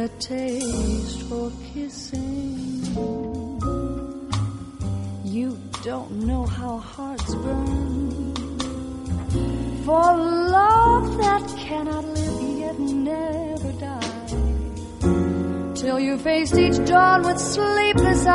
a taste for kissing. You don't know how hearts burn for love that cannot live yet never die. Till you faced each dawn with sleepless